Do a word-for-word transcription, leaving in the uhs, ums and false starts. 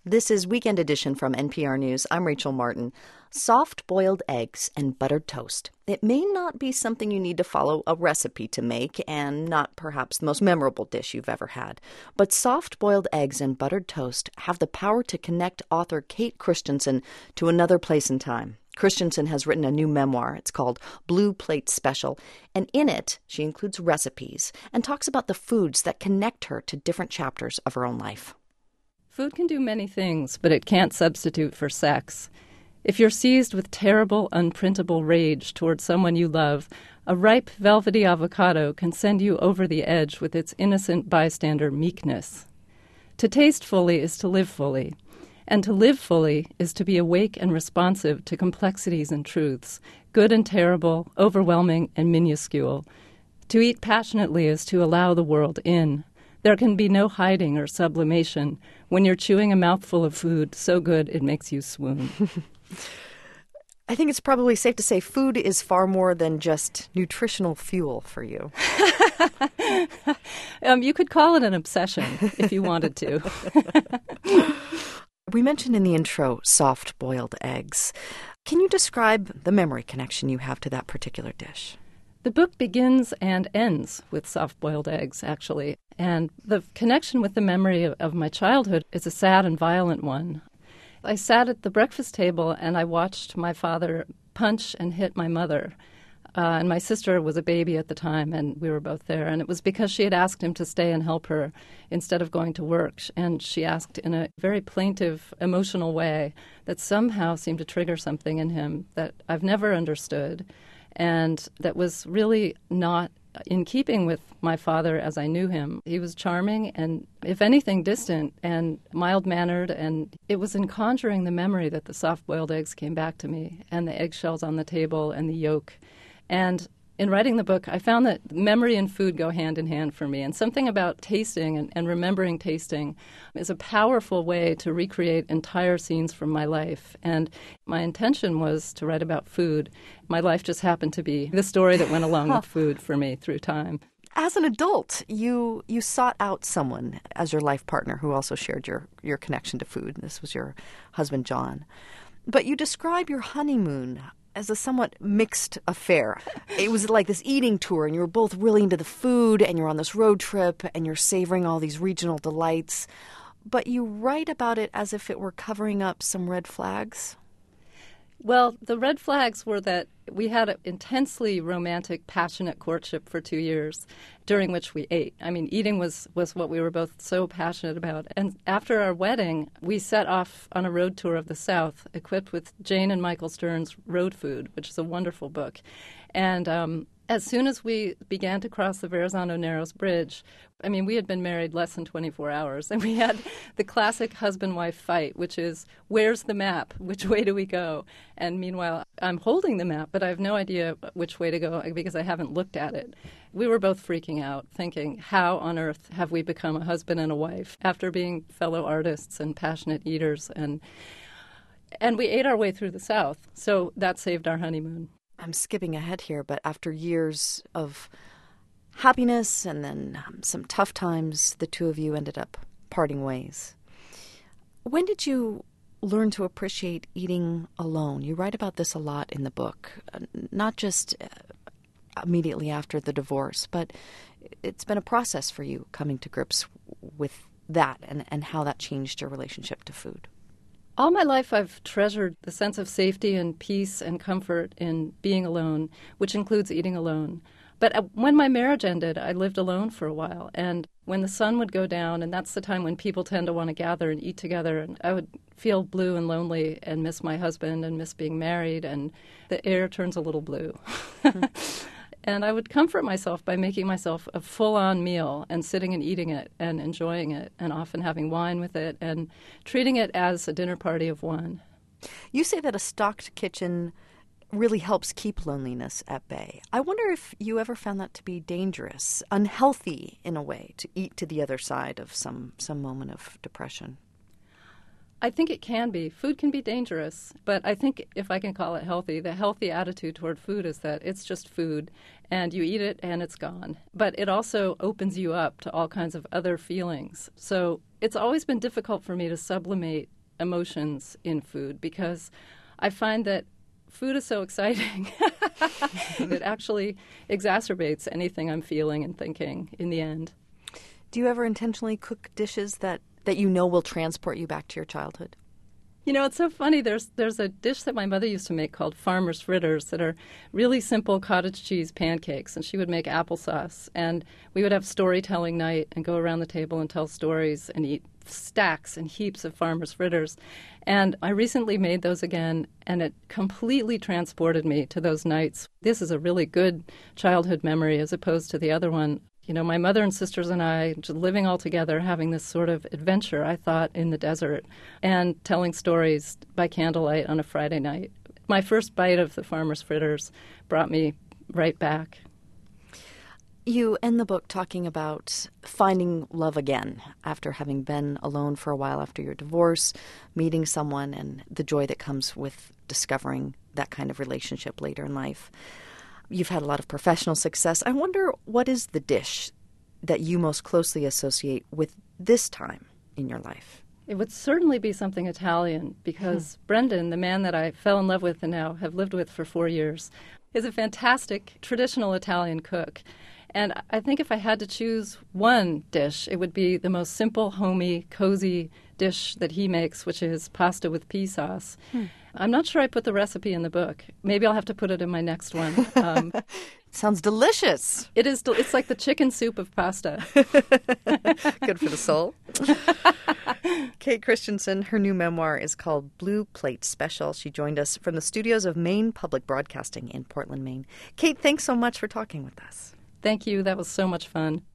This is Weekend Edition from N P R News. I'm Rachel Martin. Soft-boiled eggs and buttered toast. It may not be something you need to follow a recipe to make, and not perhaps the most memorable dish you've ever had. But soft-boiled eggs and buttered toast have the power to connect author Kate Christensen to another place and time. Christensen has written a new memoir. It's called Blue Plate Special, and in it, she includes recipes and talks about the foods that connect her to different chapters of her own life. Food can do many things, but it can't substitute for sex. If you're seized with terrible, unprintable rage towards someone you love, a ripe, velvety avocado can send you over the edge with its innocent bystander meekness. To taste fully is to live fully, and to live fully is to be awake and responsive to complexities and truths, good and terrible, overwhelming and minuscule. To eat passionately is to allow the world in. There can be no hiding or sublimation when you're chewing a mouthful of food so good it makes you swoon. I think it's probably safe to say food is far more than just nutritional fuel for you. um, you could call it an obsession if you wanted to. We mentioned in the intro soft-boiled eggs. Can you describe the memory connection you have to that particular dish? The book begins and ends with soft-boiled eggs, actually. And the connection with the memory of, of my childhood is a sad and violent one. I sat at the breakfast table and I watched my father punch and hit my mother. Uh, and my sister was a baby at the time, and we were both there. And it was because she had asked him to stay and help her instead of going to work. And she asked in a very plaintive, emotional way that somehow seemed to trigger something in him that I've never understood, and that was really not in keeping with my father as I knew him. He was charming and, if anything, distant and mild-mannered, and it was in conjuring the memory that the soft-boiled eggs came back to me, and the eggshells on the table and the yolk. And in writing the book, I found that memory and food go hand in hand for me, and something about tasting and, and remembering tasting is a powerful way to recreate entire scenes from my life. And my intention was to write about food. My life just happened to be the story that went along with food for me through time. As an adult, you you sought out someone as your life partner who also shared your, your connection to food. This was your husband, John. But you describe your honeymoon as a somewhat mixed affair. It was like this eating tour, and you were both really into the food, and you're on this road trip, and you're savoring all these regional delights. But you write about it as if it were covering up some red flags. Well, the red flags were that we had an intensely romantic, passionate courtship for two years, during which we ate. I mean, eating was, was what we were both so passionate about. And after our wedding, we set off on a road tour of the South, equipped with Jane and Michael Stern's Road Food, which is a wonderful book. And um, as soon as we began to cross the Verrazano Narrows Bridge, I mean, we had been married less than twenty-four hours, and we had the classic husband-wife fight, which is, where's the map? Which way do we go? And meanwhile, I'm holding the map, but I have no idea which way to go because I haven't looked at it. We were both freaking out, thinking, how on earth have we become a husband and a wife after being fellow artists and passionate eaters? And and we ate our way through the South, so that saved our honeymoon. I'm skipping ahead here, but after years of happiness and then um, some tough times, the two of you ended up parting ways. When did you learn to appreciate eating alone? You write about this a lot in the book, uh, not just uh, immediately after the divorce, but it's been a process for you coming to grips with that and, and how that changed your relationship to food. All my life I've treasured the sense of safety and peace and comfort in being alone, which includes eating alone. But when my marriage ended, I lived alone for a while. And when the sun would go down, and that's the time when people tend to want to gather and eat together, and I would feel blue and lonely and miss my husband and miss being married, and the air turns a little blue. Mm-hmm. And I would comfort myself by making myself a full-on meal and sitting and eating it and enjoying it and often having wine with it and treating it as a dinner party of one. You say that a stocked kitchen really helps keep loneliness at bay. I wonder if you ever found that to be dangerous, unhealthy in a way, to eat to the other side of some, some moment of depression. I think it can be. Food can be dangerous, but I think if I can call it healthy, the healthy attitude toward food is that it's just food and you eat it and it's gone. But it also opens you up to all kinds of other feelings. So it's always been difficult for me to sublimate emotions in food because I find that food is so exciting. It actually exacerbates anything I'm feeling and thinking in the end. Do you ever intentionally cook dishes that that you know will transport you back to your childhood? You know, it's so funny. There's there's a dish that my mother used to make called farmer's fritters that are really simple cottage cheese pancakes, and she would make applesauce. And we would have storytelling night and go around the table and tell stories and eat stacks and heaps of farmer's fritters. And I recently made those again, and it completely transported me to those nights. This is a really good childhood memory as opposed to the other one. You know, my mother and sisters and I just living all together, having this sort of adventure, I thought, in the desert, and telling stories by candlelight on a Friday night. My first bite of the farmer's fritters brought me right back. You end the book talking about finding love again after having been alone for a while after your divorce, meeting someone, and the joy that comes with discovering that kind of relationship later in life. You've had a lot of professional success. I wonder, what is the dish that you most closely associate with this time in your life? It would certainly be something Italian because hmm. Brendan, the man that I fell in love with and now have lived with for four years, is a fantastic traditional Italian cook. And I think if I had to choose one dish, it would be the most simple, homey, cozy dish that he makes, which is pasta with pea sauce. Hmm. I'm not sure I put the recipe in the book. Maybe I'll have to put it in my next one. Um, Sounds delicious. It is. Del- it's like the chicken soup of pasta. Good for the soul. Kate Christensen, her new memoir is called Blue Plate Special. She joined us from the studios of Maine Public Broadcasting in Portland, Maine. Kate, thanks so much for talking with us. Thank you. That was so much fun.